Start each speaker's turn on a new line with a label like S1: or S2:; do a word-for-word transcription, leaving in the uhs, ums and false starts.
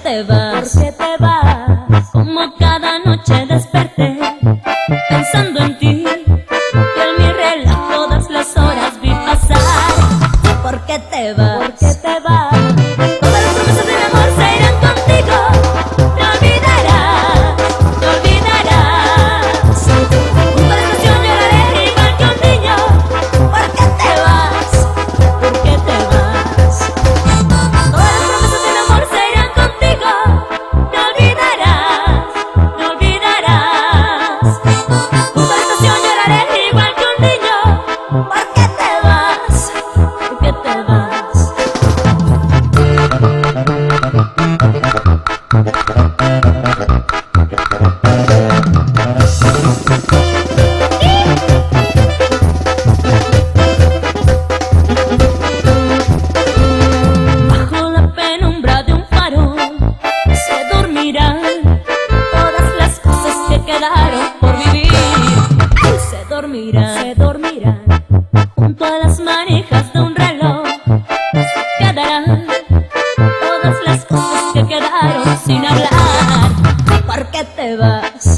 S1: te vas? ¿Por qué te vas? Como cada noche desperté pensando en ti, y en mi reloj todas las horas vi pasar. ¿Por qué te vas? ¿Por qué te vas? Todas las promesas de mi amor se irán contigo. Te olvidarás, te olvidarás. Junto a la estación lloraré igual que un niño. ¿Por qué te vas? ¿Por qué te vas? Todas las promesas de mi amor se irán contigo. Te olvidarás, te olvidarás. Junto a la estación lloraré igual que un niño. ¿Por qué te vas? ¿Por qué te vas? Bajo la penumbra de un faro se dormirán todas las cosas que quedaron por vivir. Se dormirán, se dormirán junto a las manijas de un reloj. Se quedarán todas las cosas que quedaron sin hablar. ¿Por qué te vas?